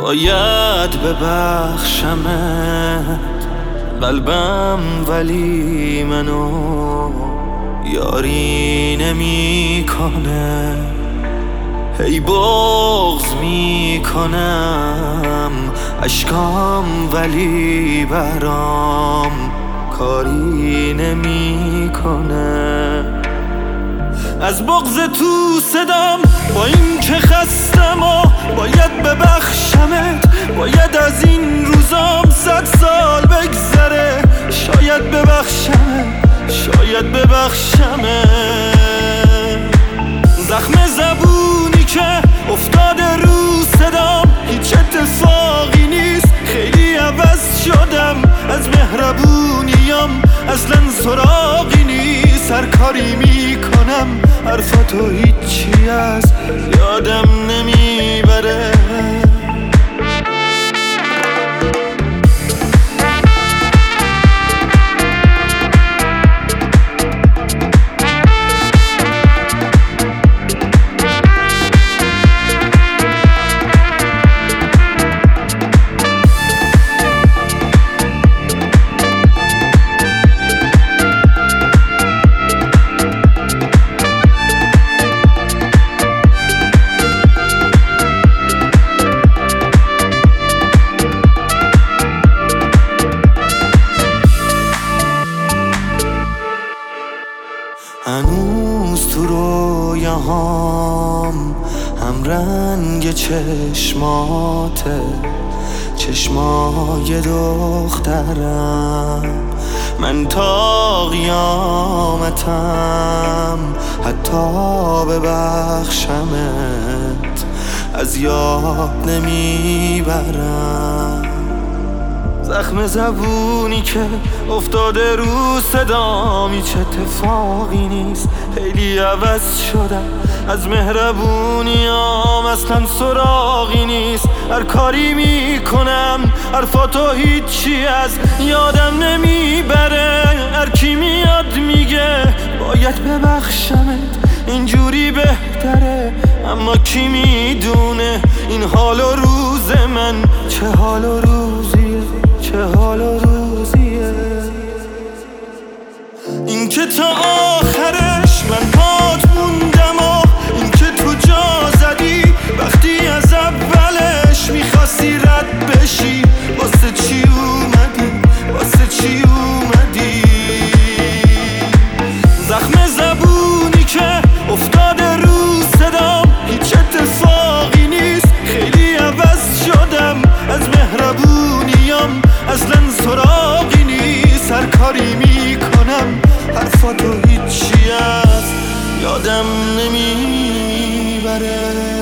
باید ببخشمت قلبم، ولی منو یاری نمی کنه. هی بغض می کنم اشکام، ولی برام کاری نمی کنه. از بغض تو صدام با این که خستم و باید ببخشمت. باید از این روزام 100 سال بگذره، شاید ببخشمت، شاید ببخشمت. زخم زبونی که افتاده رو صدام هیچ اتفاقی نیست، خیلی عوض شدم. از مهربونیام اصلا سراغی نیست. هر کاری میکنم حرفاتو هیچی از یادم نمیبره. هنوز تو رویاهام هم رنگ چشماته، چشمای دخترم. من تا قیامتم حتی ببخشمت از یاد نمیبرم. زخم زبونی که افتاده رو صدام هیچ اتفاقی نیست، خیلی عوض شدم. از مهربونیام اصلا سراغی نیست. هر کاری میکنم حرفاتو هیچی از یادم نمیبره. هر کی میاد میگه باید ببخشمت، اینجوری بهتره. اما کی میدونه این حال و روز من چه حال و روزیه، چه حال و روزیه. این که تا آخرش من پات موندم و این که تو جا زدی وقتی از اولش میخواستی رد بشی. واسه چی اومدی، واسه چی اومدی؟ زخم زبونی که افتاده رو صدام هیچ اتفاقی نیست، خیلی عوض شدم. از مهربونیام اصلا سراغی نیست. هر کاری میکنم حرفاتو هیچی از یادم نمیبره.